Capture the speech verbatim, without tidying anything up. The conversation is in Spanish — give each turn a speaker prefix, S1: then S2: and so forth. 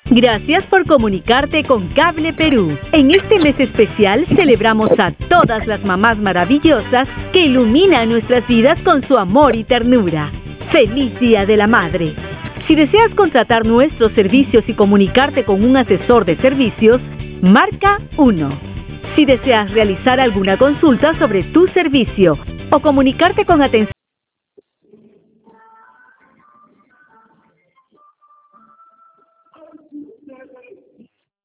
S1: Gracias por comunicarte con Cable Perú. En este mes especial celebramos a todas las mamás maravillosas que iluminan nuestras vidas con su amor y ternura. ¡Feliz Día de la Madre! Si deseas contratar nuestros servicios y comunicarte con un asesor de servicios, marca uno. Si deseas realizar alguna consulta sobre tu servicio o comunicarte con atención